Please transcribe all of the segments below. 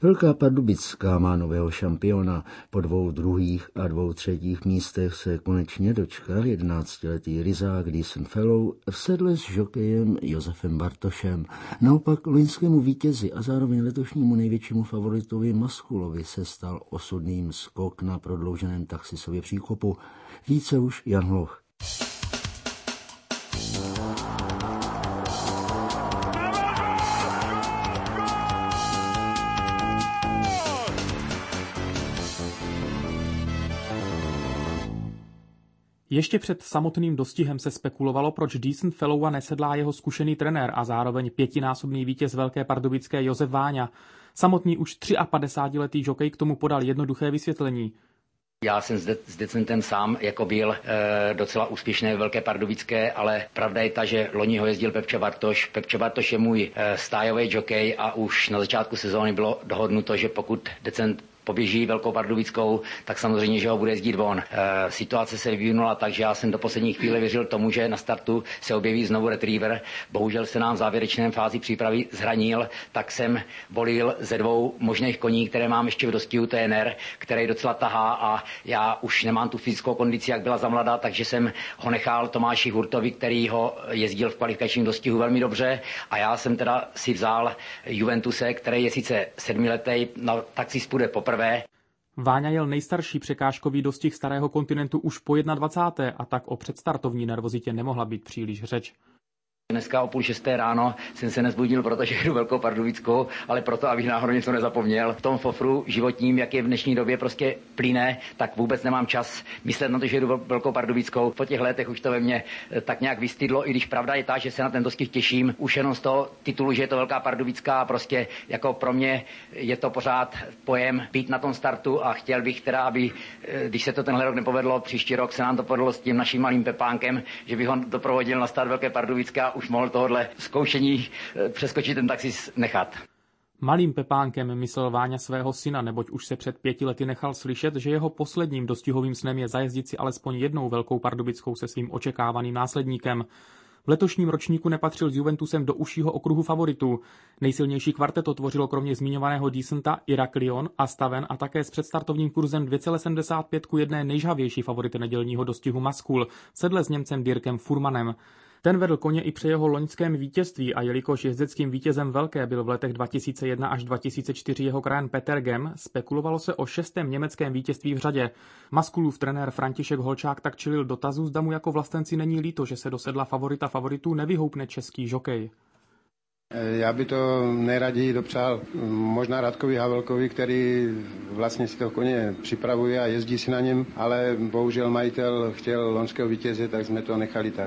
Velká Pardubická má nového šampiona. Po 2 druhých a 2 třetích místech se konečně dočkal 11letý Ryzák Decent Fellow v sedle s žokejem Josefem Bartošem. Naopak loňskému vítězi a zároveň letošnímu největšímu favoritovi Maskulovi se stal osudným skok na prodlouženém Taxisově příkopu. Více už Jan Hloch. Ještě před samotným dostihem se spekulovalo, proč Decent Fellowa nesedlá jeho zkušený trenér a zároveň 5násobný vítěz Velké Pardubické Josef Váňa. Samotný už 53letý žokej k tomu podal jednoduché vysvětlení. Já jsem s Decentem sám jako byl docela úspěšný ve Velké Pardubické, ale pravda je ta, že loni ho jezdil Pepča Bartoš. Pepča Bartoš je můj stájový žokej a už na začátku sezóny bylo dohodnuto, že pokud Decent poběží Velkou Pardubickou, tak samozřejmě, že ho bude jezdit on. Situace se vyvinula tak, že já jsem do poslední chvíle věřil tomu, že na startu se objeví znovu Retriever. Bohužel se nám v závěrečné fázi přípravy zranil, tak jsem volil ze 2 možných koní, které mám ještě v dostihu, to je NR, který docela tahá a já už nemám tu fyzickou kondici, jak byla za mladá, takže jsem ho nechal Tomáši Hurtovi, který ho jezdil v kvalifikačním dostihu velmi dobře a já jsem teda si vzal Juventuse, který je sice 7letý, no, tak si spůjde poprvé. Váňa jel nejstarší překážkový dostih starého kontinentu už po 21. a tak o předstartovní nervozitě nemohla být příliš řeč. Dneska o 5:30 ráno jsem se nezbudil, protože jdu Velkou Pardubickou, ale proto, abych náhodou něco nezapomněl. V tom fofru životním, jak je v dnešní době prostě plyne, tak vůbec nemám čas myslet na to, že jdu Velkou Pardubickou. Po těch letech už to ve mně tak nějak vystydlo, i když pravda je ta, že se na ten dostih těším. Už jenom z toho titulu, že je to Velká Pardubická, prostě jako pro mě je to pořád pojem být na tom startu a chtěl bych teda, aby, když se to tenhle rok nepovedlo, příští rok se nám to povedlo s tím naším malým Pepánkem, že bych ho doprovodil na start Velké Pardubické a už mohl tohohle zkoušení přeskočit ten Taxis nechat. Malým Pepánkem myslel Váňa svého syna, neboť už se před 5 lety nechal slyšet, že jeho posledním dostihovým snem je zajezdit si alespoň jednou Velkou Pardubickou se svým očekávaným následníkem. V letošním ročníku nepatřil s Juventusem do užšího okruhu favoritů. Nejsilnější kvarteto tvořilo kromě zmiňovaného Decenta Iraklion a Staven a také s předstartovním kurzem 2,75:1 nejžhavější favorit nedělního dostihu Maskul, v sedle s Němcem Dirkem Furmanem. Ten vedl koně i při jeho loňském vítězství a jelikož jezdeckým vítězem Velké byl v letech 2001 až 2004 jeho krajan Peter Gem, spekulovalo se o 6. německém vítězství v řadě. Maskulův trenér František Holčák tak čelil dotazu, zda mu jako vlastenci není líto, že se do sedla favorita favoritů nevyhoupne český žokej. Já by to nejraději dopřál možná Radkovi Havelkovi, který vlastně si to koně připravuje a jezdí si na něm, ale bohužel majitel chtěl loňského vítěze, tak jsme to nechali tak.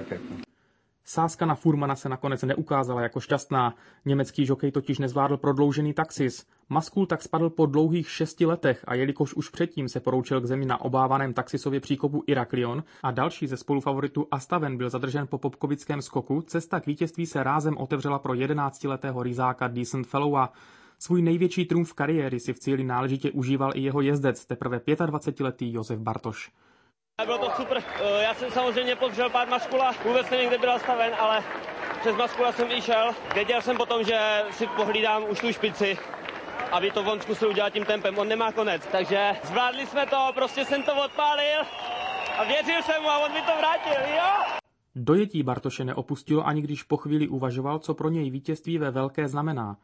Sázka na Furmana se nakonec neukázala jako šťastná. Německý žokej totiž nezvládl prodloužený Taxis. Maskul tak spadl po dlouhých 6 letech a jelikož už předtím se poroučil k zemi na obávaném Taxisově příkopu Iraklion a další ze spolufavoritů Astaven byl zadržen po popkovickém skoku, cesta k vítězství se rázem otevřela pro 11letého Ryzáka Decent Fellowa. Svůj největší trumf kariéry si v cíli náležitě užíval i jeho jezdec, teprve 25letý Josef Bartoš. Bylo to super, já jsem samozřejmě podržel pár Maskula, vůbec nevím, kde byl Astaven, ale přes Maskula jsem i šel. Věděl jsem potom, že si pohlídám už tu špici, aby to on zkusil udělat tím tempem, on nemá konec, takže zvládli jsme to, prostě jsem to odpálil a věřil jsem mu a on mi to vrátil, jo? Dojetí Bartoše neopustilo, ani když po chvíli uvažoval, co pro něj vítězství ve Velké znamená.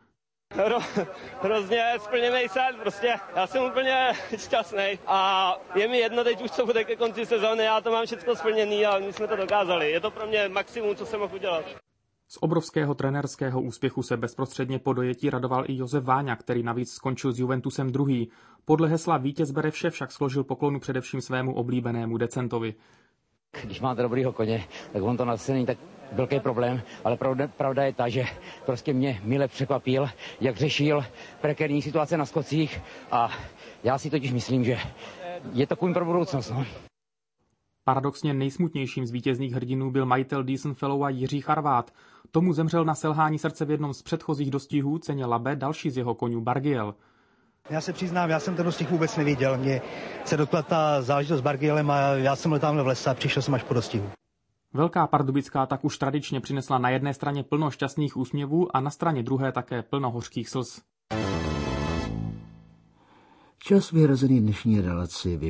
Hrozně splněnej sen, prostě já jsem úplně šťastný a je mi jedno teď už, co bude ke konci sezóny, já to mám všechno splněný a my jsme to dokázali, je to pro mě maximum, co jsem mohl udělat. Z obrovského trenérského úspěchu se bezprostředně po dojetí radoval i Josef Váňa, který navíc skončil s Juventusem druhý. Podle hesla vítěz bere vše však složil poklonu především svému oblíbenému Decentovi. Když máte dobrýho koně, tak on to na není tak velký problém, ale pravda je ta, že prostě mě mile překvapil, jak řešil prekérní situace na skocích a já si totiž myslím, že je to kůň pro budoucnost. No. Paradoxně nejsmutnějším z vítězných hrdinů byl majitel Decent Fellowa Jiří Charvát. Tomu zemřel na selhání srdce v jednom z předchozích dostihů, ceně Labe, další z jeho konňů Bargiel. Já se přiznám, já jsem ten dostih vůbec neviděl. Mně se dotkla ta záležitost s Bargielem a já jsem letal v lese a přišel jsem až po dostihu. Velká Pardubická tak už tradičně přinesla na jedné straně plno šťastných úsměvů a na straně druhé také plno hořkých slz. Čas vyhrazený dnešní relaci